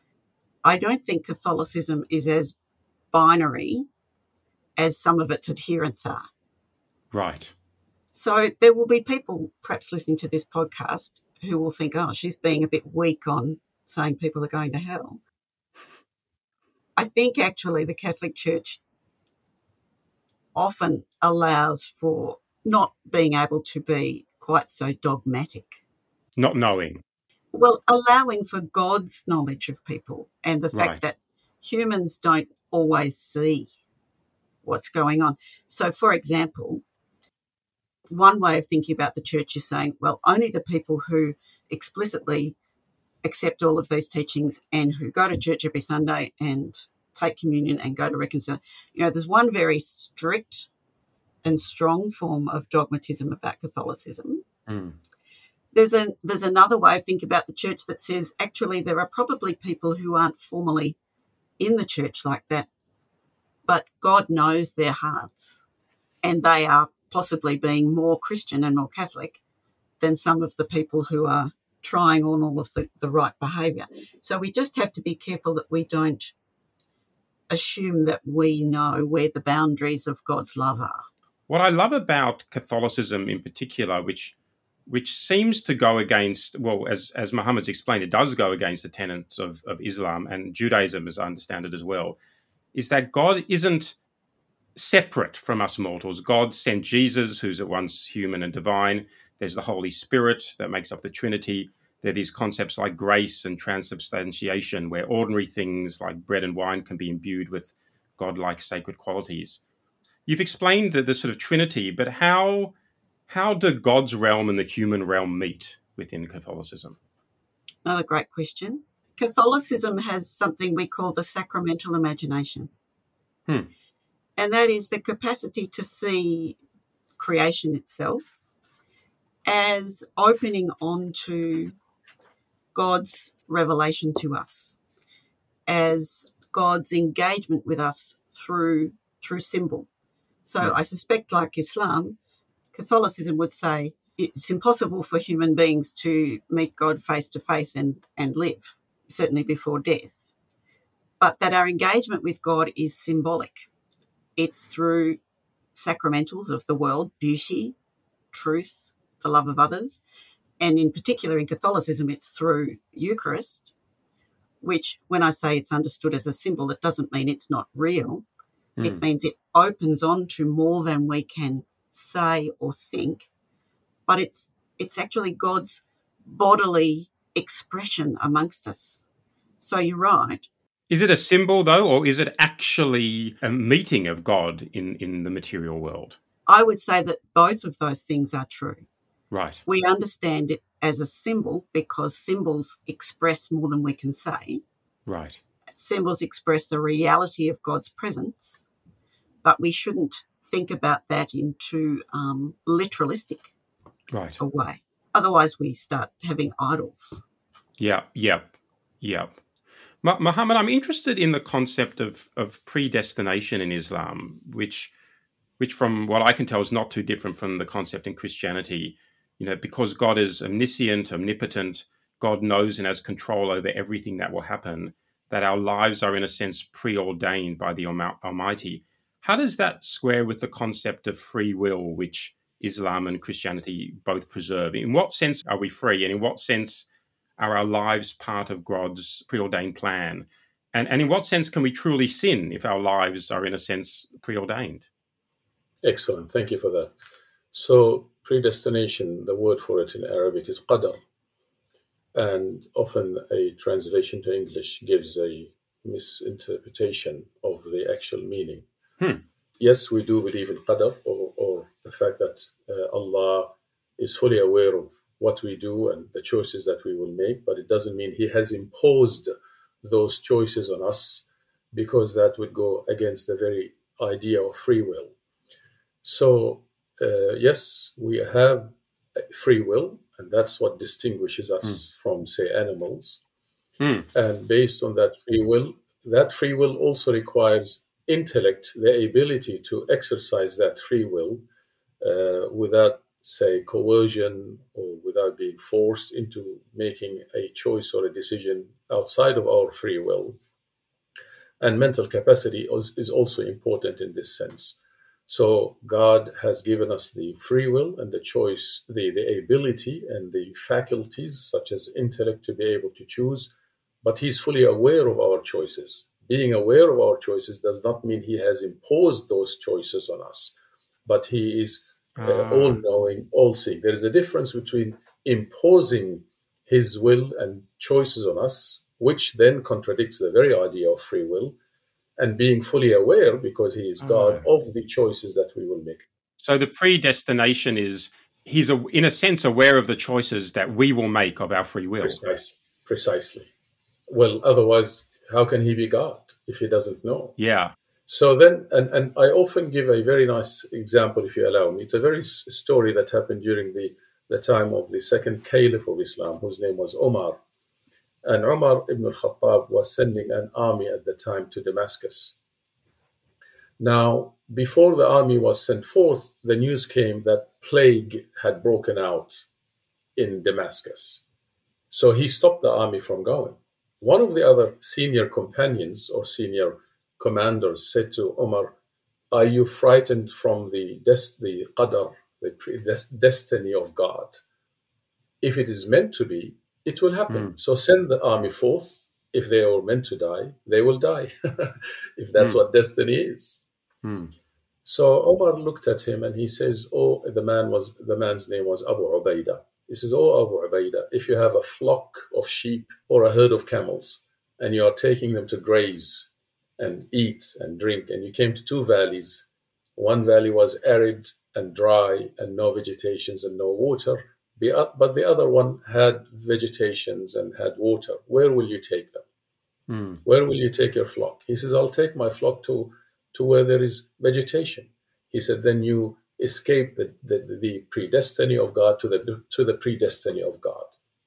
I don't think Catholicism is as binary as some of its adherents are. Right. So there will be people perhaps listening to this podcast who will think, oh, she's being a bit weak on saying people are going to hell. I think actually the Catholic Church often allows for not being able to be quite so dogmatic. Not knowing. Well, allowing for God's knowledge of people and the fact that humans don't always see what's going on. So, for example, one way of thinking about the church is saying, well, only the people who explicitly accept all of these teachings and who go to church every Sunday and take communion and go to reconciliation. There's one very strict and strong form of dogmatism about Catholicism. Mm. There's another way of thinking about the church that says actually there are probably people who aren't formally in the church like that, but God knows their hearts, and they are possibly being more Christian and more Catholic than some of the people who are trying on all of the right behaviour. So we just have to be careful that we don't assume that we know where the boundaries of God's love are. What I love about Catholicism in particular, which seems to go against, well, as Muhammad's explained, it does go against the tenets of Islam and Judaism, as I understand it as well, is that God isn't separate from us mortals. God sent Jesus, who's at once human and divine. There's the Holy Spirit that makes up the Trinity. There are these concepts like grace and transubstantiation, where ordinary things like bread and wine can be imbued with God-like sacred qualities. You've explained the sort of Trinity, but how do God's realm and the human realm meet within Catholicism? Another great question. Catholicism has something we call the sacramental imagination. And that is the capacity to see creation itself as opening onto God's revelation to us, as God's engagement with us through symbol. So I suspect, like Islam, Catholicism would say it's impossible for human beings to meet God face to face and live, certainly before death, but that our engagement with God is symbolic. It's through sacramentals of the world, beauty, truth, the love of others, and in particular in Catholicism, it's through Eucharist, which when I say it's understood as a symbol, it doesn't mean it's not real. It means it opens on to more than we can say or think, but it's actually God's bodily expression amongst us. So you're right. Is it a symbol, though, or is it actually a meeting of God in the material world? I would say that both of those things are true. Right. We understand it as a symbol because symbols express more than we can say. Right. Symbols express the reality of God's presence, but we shouldn't think about that in too literalistic a way. Otherwise, we start having idols. Yep. Muhammad, I'm interested in the concept of predestination in Islam, which from what I can tell is not too different from the concept in Christianity. You know, because God is omniscient, omnipotent, God knows and has control over everything that will happen, that our lives are in a sense preordained by the Almighty. How does that square with the concept of free will, which Islam and Christianity both preserve? In what sense are we free, and in what sense are our lives part of God's preordained plan? And in what sense can we truly sin if our lives are in a sense preordained? Excellent. Thank you for that. So predestination, the word for it in Arabic is qadar. And often a translation to English gives a misinterpretation of the actual meaning. Yes, we do believe in qadar, or the fact that Allah is fully aware of what we do and the choices that we will make, but it doesn't mean He has imposed those choices on us, because that would go against the very idea of free will. So, yes, we have free will, and that's what distinguishes us from, say, animals. And based on that free will also requires intellect, the ability to exercise that free will without, say, coercion, or without being forced into making a choice or a decision outside of our free will. And mental capacity is also important in this sense. So God has given us the free will and the choice, the ability and the faculties, such as intellect, to be able to choose, but He's fully aware of our choices. Being aware of our choices does not mean He has imposed those choices on us, but He is all-knowing, all-seeing. There is a difference between imposing His will and choices on us, which then contradicts the very idea of free will, and being fully aware, because He is God, of the choices that we will make. So the predestination is He's, in a sense, aware of the choices that we will make of our free will. Precisely. Well, otherwise, how can He be God if He doesn't know? Yeah. So then, and I often give a very nice example, if you allow me. It's a very story that happened during the time of the second caliph of Islam, whose name was Omar. And Umar ibn al-Khattab was sending an army at the time to Damascus. Now, before the army was sent forth, the news came that plague had broken out in Damascus. So he stopped the army from going. One of the other senior companions or senior commanders said to Omar, are you frightened from the qadar, the destiny of God? If it is meant to be, it will happen. So send the army forth. If they are meant to die, they will die. If that's what destiny is. So Omar looked at him and he says, oh, the man's name was Abu Ubaidah. He says, oh, Abu Ubaidah, if you have a flock of sheep or a herd of camels and you are taking them to graze and eat and drink, and you came to two valleys, one valley was arid and dry and no vegetations and no water, but the other one had vegetations and had water. Where will you take them? Where will you take your flock? He says, I'll take my flock to where there is vegetation. He said, then you escape the predestiny of God to the predestiny of God.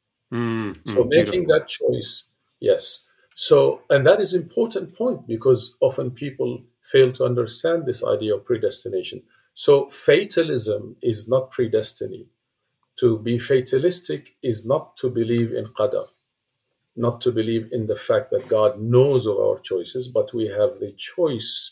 So making that choice, yes. So, and that is an important point because often people fail to understand this idea of predestination. So fatalism is not predestiny. To be fatalistic is not to believe in qadar, not to believe in the fact that God knows of our choices, but we have the choice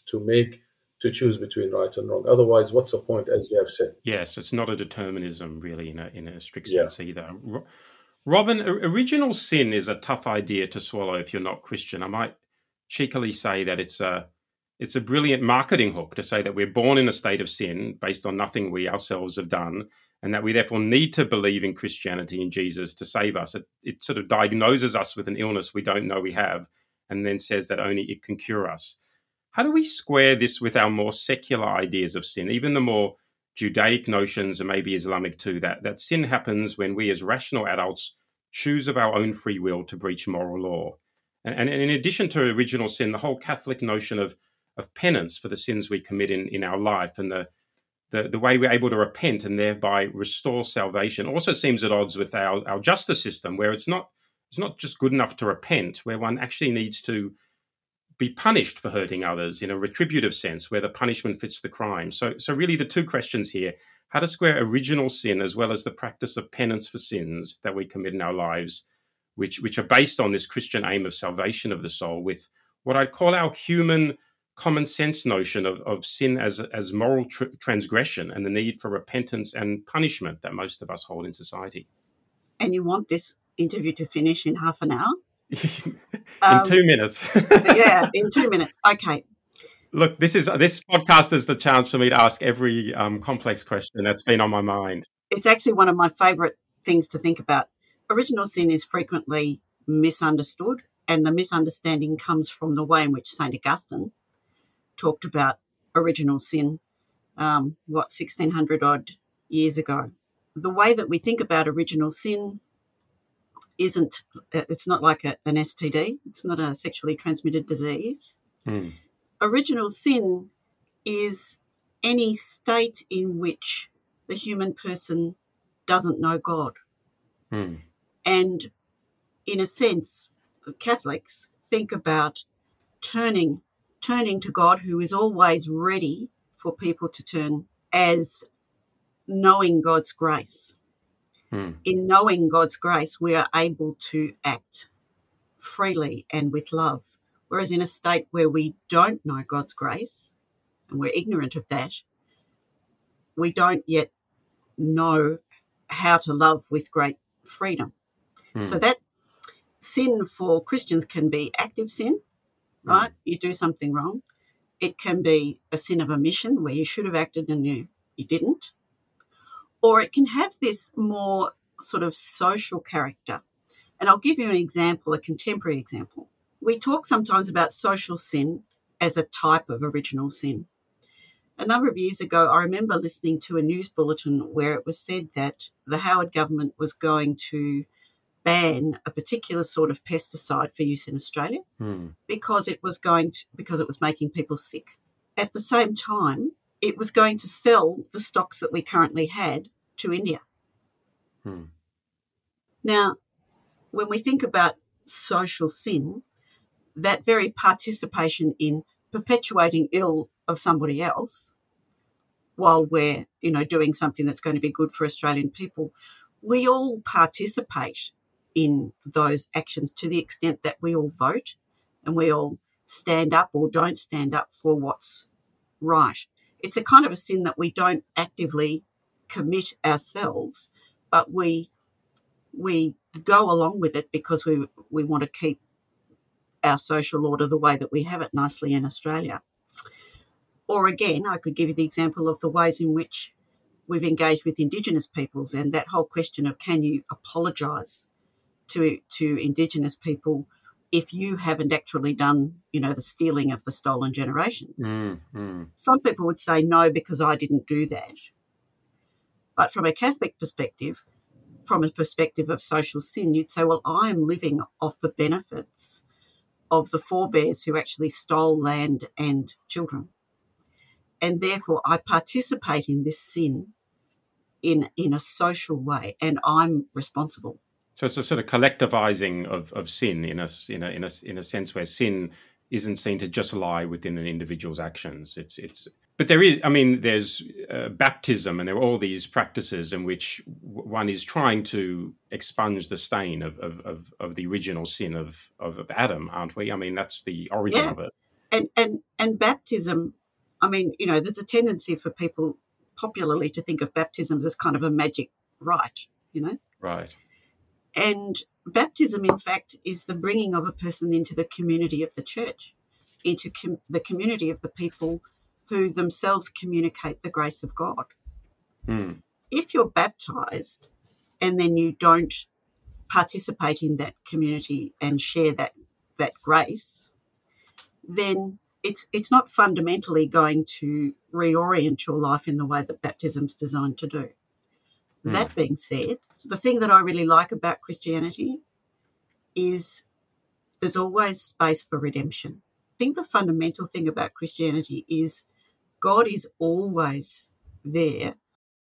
to choose between right and wrong. Otherwise, what's the point, as you have said? Yes, it's not a determinism really in a strict sense either. Robin, original sin is a tough idea to swallow if you're not Christian. I might cheekily say that it's a brilliant marketing hook to say that we're born in a state of sin based on nothing we ourselves have done, and that we therefore need to believe in Christianity and Jesus to save us. It sort of diagnoses us with an illness we don't know we have, and then says that only it can cure us. How do we square this with our more secular ideas of sin, even the more Judaic notions and maybe Islamic too, that sin happens when we as rational adults choose of our own free will to breach moral law? And in addition to original sin, the whole Catholic notion of penance for the sins we commit in our life and the way we're able to repent and thereby restore salvation also seems at odds with our justice system, where it's not just good enough to repent, where one actually needs to be punished for hurting others in a retributive sense, where the punishment fits the crime. So really the two questions here: how to square original sin as well as the practice of penance for sins that we commit in our lives, which are based on this Christian aim of salvation of the soul, with what I'd call our human common sense notion of sin as moral transgression and the need for repentance and punishment that most of us hold in society. And you want this interview to finish in half an hour? In 2 minutes. Yeah, in 2 minutes. Okay. Look, this podcast is the chance for me to ask every complex question that's been on my mind. It's actually one of my favourite things to think about. Original sin is frequently misunderstood, and the misunderstanding comes from the way in which St. Augustine talked about original sin, 1600 odd years ago. The way that we think about original sin it's not like an STD. It's not a sexually transmitted disease. Original sin is any state in which the human person doesn't know God. And in a sense, Catholics think about turning to God, who is always ready for people to turn, as knowing God's grace. In knowing God's grace, we are able to act freely and with love. Whereas in a state where we don't know God's grace and we're ignorant of that, we don't yet know how to love with great freedom. So that sin for Christians can be active sin, right? You do something wrong. It can be a sin of omission where you should have acted and you didn't. Or it can have this more sort of social character. And I'll give you an example, a contemporary example. We talk sometimes about social sin as a type of original sin. A number of years ago, I remember listening to a news bulletin where it was said that the Howard government was going to ban a particular sort of pesticide for use in Australia because it was making people sick. At the same time, it was going to sell the stocks that we currently had to India. Now, when we think about social sin, that very participation in perpetuating ill of somebody else while we're, doing something that's going to be good for Australian people, we all participate in those actions to the extent that we all vote and we all stand up or don't stand up for what's right. It's a kind of a sin that we don't actively commit ourselves, but we go along with it because we want to keep our social order the way that we have it nicely in Australia. Or again, I could give you the example of the ways in which we've engaged with Indigenous peoples and that whole question of can you apologise to Indigenous people if you haven't actually done, the stealing of the stolen generations. Some people would say no because I didn't do that. But from a Catholic perspective, from a perspective of social sin, you'd say, well, I'm living off the benefits of the forebears who actually stole land and children. And therefore I participate in this sin in a social way, and I'm responsible. So it's a sort of collectivizing of sin in a sense where sin isn't seen to just lie within an individual's actions. But there's baptism, and there are all these practices in which one is trying to expunge the stain of the original sin of Adam, aren't we? I mean, that's the origin of it. And baptism, there's a tendency for people popularly to think of baptisms as kind of a magic rite, Right. And baptism, in fact, is the bringing of a person into the community of the church, into the community of the people who themselves communicate the grace of God. If you're baptised and then you don't participate in that community and share that grace, then it's not fundamentally going to reorient your life in the way that baptism's designed to do. That being said, the thing that I really like about Christianity is there's always space for redemption. I think the fundamental thing about Christianity is God is always there,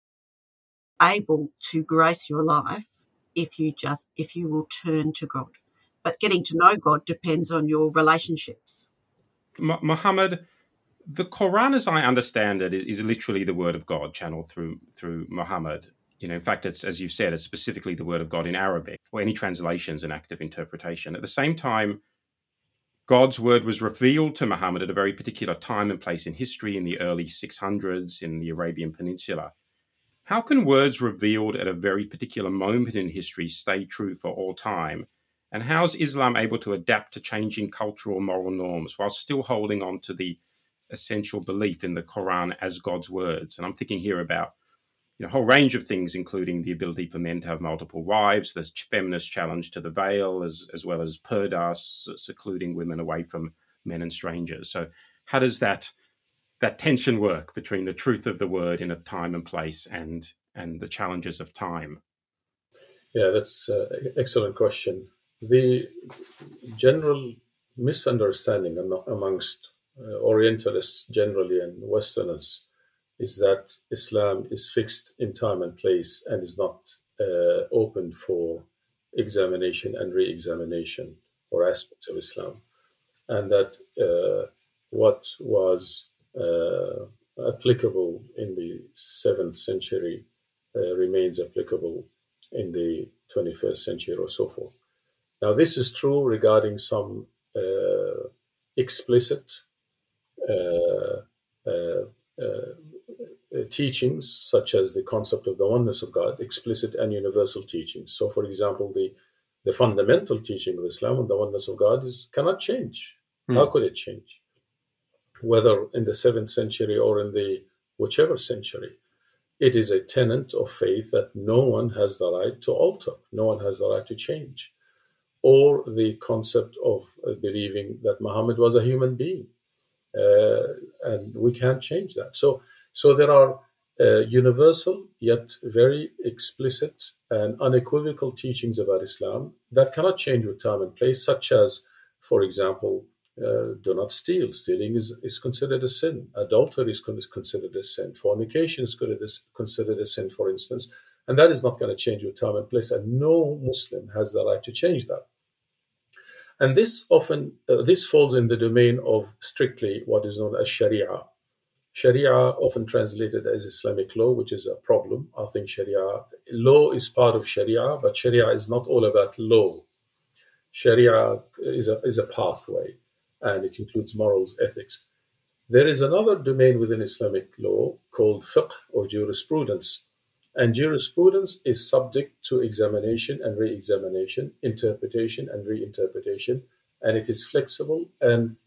able to grace your life if you will turn to God. But getting to know God depends on your relationships. Muhammad, the Quran, as I understand it, is literally the word of God channeled through Muhammad. In fact, it's, as you've said, it's specifically the word of God in Arabic, or any translation's an act of interpretation. At the same time, God's word was revealed to Muhammad at a very particular time and place in history in the early 600s in the Arabian Peninsula. How can words revealed at a very particular moment in history stay true for all time? And how is Islam able to adapt to changing cultural moral norms while still holding on to the essential belief in the Quran as God's words? And I'm thinking here about a whole range of things, including the ability for men to have multiple wives, the feminist challenge to the veil, as well as purdas, secluding women away from men and strangers. So how does that tension work between the truth of the word in a time and place and the challenges of time? Yeah, that's an excellent question. The general misunderstanding amongst Orientalists generally and Westerners is that Islam is fixed in time and place and is not open for examination and re-examination or aspects of Islam. And that what was applicable in the 7th century remains applicable in the 21st century or so forth. Now, this is true regarding some explicit teachings, such as the concept of the oneness of God, explicit and universal teachings. So, for example, the fundamental teaching of Islam and the oneness of God cannot change. How could it change? Whether in the 7th century or in the whichever century, it is a tenet of faith that no one has the right to alter, no one has the right to change. Or the concept of believing that Muhammad was a human being, and we can't change that. So there are universal yet very explicit and unequivocal teachings about Islam that cannot change with time and place, such as, for example, do not steal. Stealing is considered a sin. Adultery is considered a sin. Fornication is considered a sin, for instance. And that is not going to change with time and place. And no Muslim has the right to change that. And this falls in the domain of strictly what is known as Sharia. Sharia, often translated as Islamic law, which is a problem. I think Sharia law is part of Sharia, but Sharia is not all about law. Sharia is a pathway, and it includes morals, ethics. There is another domain within Islamic law called fiqh or jurisprudence. And jurisprudence is subject to examination and re-examination, interpretation and reinterpretation, and it is flexible. And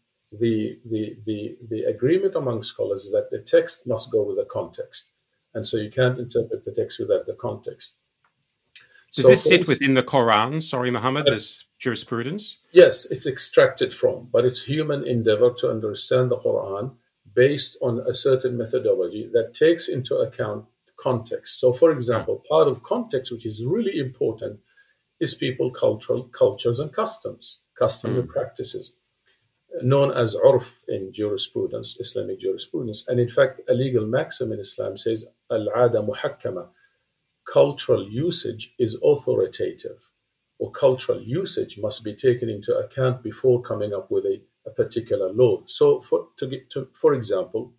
the agreement among scholars is that the text must go with the context. And so you can't interpret the text without the context. Does this sit within the Quran? Sorry, Muhammad, this jurisprudence? Yes, it's extracted from, but it's human endeavor to understand the Quran based on a certain methodology that takes into account context. So, for example, part of context, which is really important, is cultures and customs, customary practices, known as urf in jurisprudence, Islamic jurisprudence. And in fact, a legal maxim in Islam says, al-'ada muhakkama, cultural usage is authoritative, or cultural usage must be taken into account before coming up with a particular law. So, for example,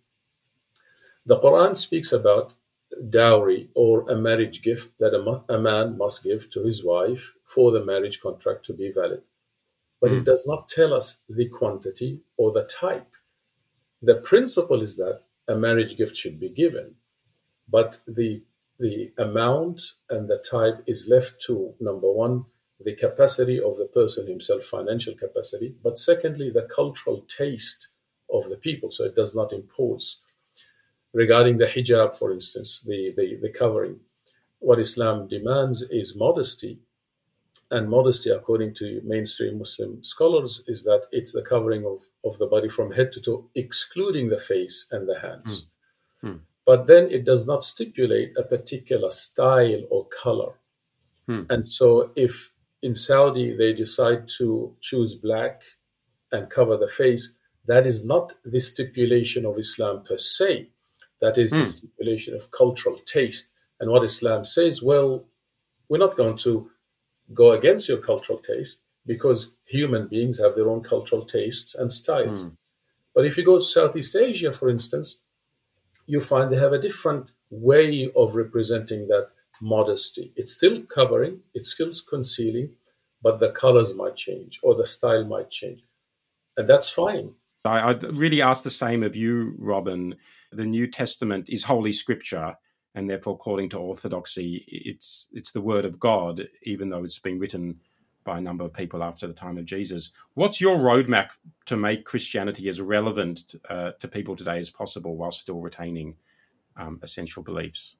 the Quran speaks about dowry or a marriage gift that a man must give to his wife for the marriage contract to be valid. But it does not tell us the quantity or the type. The principle is that a marriage gift should be given, but the amount and the type is left to, number one, the capacity of the person himself, financial capacity, but secondly, the cultural taste of the people, so it does not impose. Regarding the hijab, for instance, the covering, what Islam demands is modesty, and modesty, according to mainstream Muslim scholars, is that it's the covering of the body from head to toe, excluding the face and the hands. But then it does not stipulate a particular style or color. And so if in Saudi they decide to choose black and cover the face, that is not the stipulation of Islam per se. That is the stipulation of cultural taste. And what Islam says, well, we're not going to go against your cultural taste because human beings have their own cultural tastes and styles. But if you go to Southeast Asia, for instance, you find they have a different way of representing that modesty. It's still covering, it's still concealing, but the colors might change or the style might change. And that's fine. I'd really ask the same of you, Robin. The New Testament is Holy Scripture, and therefore, according to orthodoxy, it's the Word of God, even though it's been written by a number of people after the time of Jesus. What's your roadmap to make Christianity as relevant to people today as possible while still retaining essential beliefs?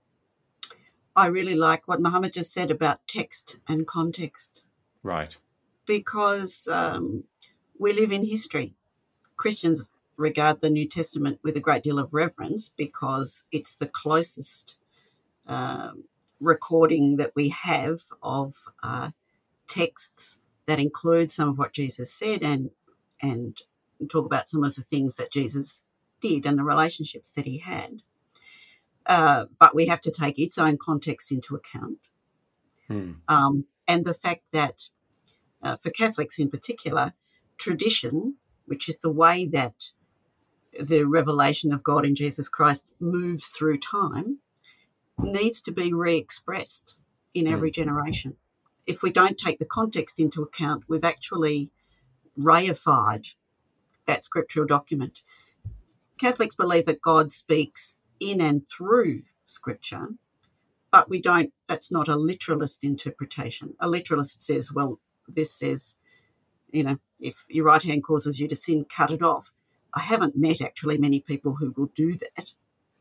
I really like what Muhammad just said about text and context. Right. Because we live in history. Christians regard the New Testament with a great deal of reverence because it's the closest recording that we have of texts that include some of what Jesus said and talk about some of the things that Jesus did and the relationships that he had. But we have to take its own context into account. And the fact that for Catholics in particular, tradition, which is the way that the revelation of God in Jesus Christ moves through time, needs to be re-expressed in every generation. If we don't take the context into account, we've actually reified that scriptural document. Catholics believe that God speaks in and through Scripture, but we don't, that's not a literalist interpretation. A literalist says, well, this says, if your right hand causes you to sin, cut it off. I haven't met actually many people who will do that.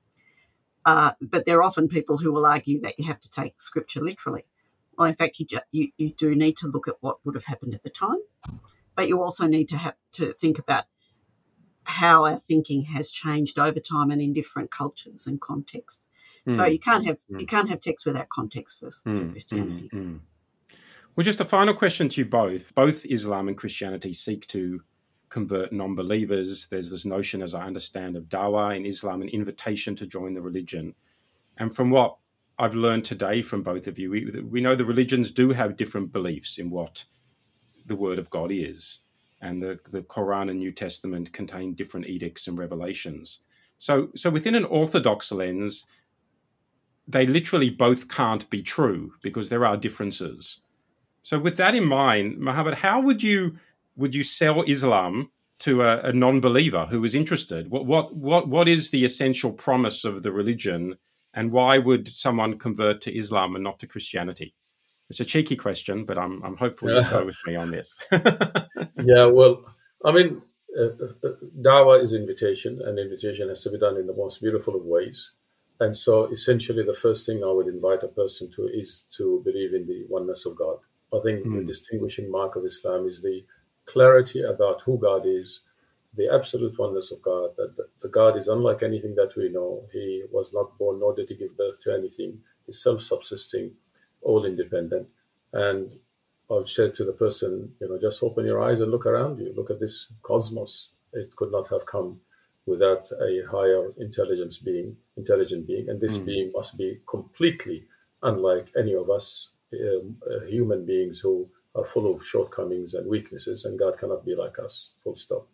But there are often people who will argue that you have to take Scripture literally. Well, in fact, you do need to look at what would have happened at the time, but you also need to think about how our thinking has changed over time and in different cultures and contexts. So you can't have text without context for Christianity. Well, just a final question to you both. Both Islam and Christianity seek to convert non-believers. There's this notion, as I understand, of dawah in Islam, an invitation to join the religion. And from what I've learned today from both of you, we know the religions do have different beliefs in what the Word of God is. And the Quran and New Testament contain different edicts and revelations. So within an orthodox lens, they literally both can't be true because there are differences. So with that in mind, Mohammed, how would you sell Islam to a non-believer who is interested? What is the essential promise of the religion, and why would someone convert to Islam and not to Christianity? It's a cheeky question, but I'm hopeful you'll go with me on this. Yeah, well, I mean, da'wah is invitation, and invitation has to be done in the most beautiful of ways. And so essentially the first thing I would invite a person to is to believe in the oneness of God. I think the distinguishing mark of Islam is the clarity about who God is, the absolute oneness of God, that the God is unlike anything that we know. He was not born, nor did he give birth to anything. He's self-subsisting, all independent. And I'll say to the person, just open your eyes and look around you. Look at this cosmos. It could not have come without a higher intelligent being. And this being must be completely unlike any of us human beings who are full of shortcomings and weaknesses, and God cannot be like us, full stop.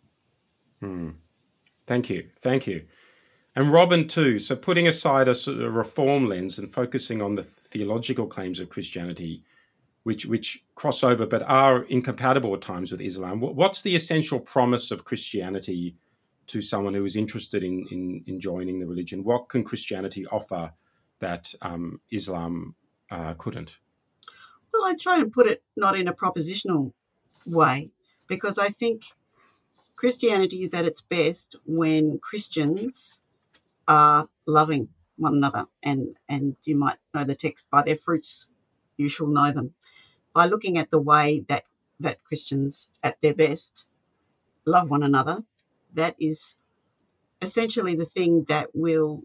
Thank you. And Robin too, so putting aside a sort of reform lens and focusing on the theological claims of Christianity, which cross over but are incompatible at times with Islam, what's the essential promise of Christianity to someone who is interested in joining the religion? What can Christianity offer that Islam couldn't? Well, I try to put it not in a propositional way, because I think Christianity is at its best when Christians are loving one another. And you might know the text, by their fruits you shall know them. By looking at the way that Christians at their best love one another, that is essentially the thing that will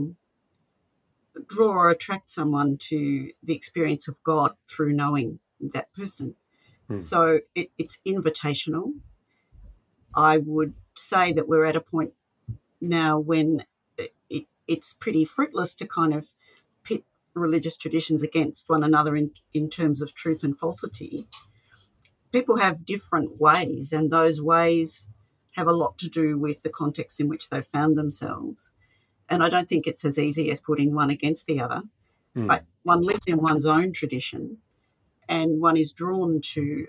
draw or attract someone to the experience of God through knowing that person. So it's invitational. I would say that we're at a point now when it's pretty fruitless to kind of pit religious traditions against one another in terms of truth and falsity. People have different ways, and those ways have a lot to do with the context in which they've found themselves. And I don't think it's as easy as putting one against the other. But one lives in one's own tradition, and one is drawn to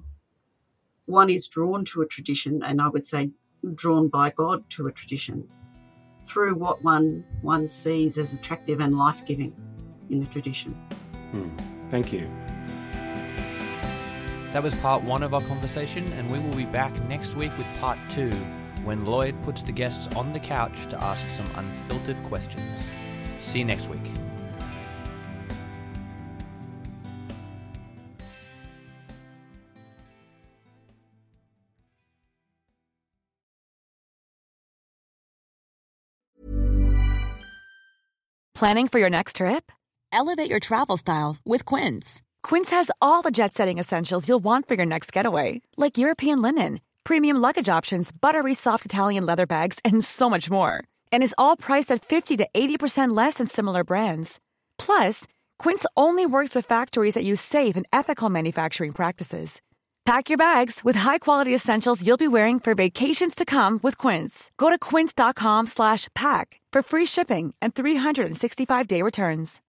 a tradition, and I would say drawn by God to a tradition through what one sees as attractive and life-giving in the tradition. Thank you. That was part 1 of our conversation, and we will be back next week with part 2, when Lloyd puts the guests on the couch to ask some unfiltered questions. See you next week. Planning for your next trip? Elevate your travel style with Quince. Quince has all the jet-setting essentials you'll want for your next getaway, like European linen, premium luggage options, buttery soft Italian leather bags, and so much more. And is all priced at 50 to 80% less than similar brands. Plus, Quince only works with factories that use safe and ethical manufacturing practices. Pack your bags with high-quality essentials you'll be wearing for vacations to come with Quince. Go to quince.com/pack for free shipping and 365-day returns.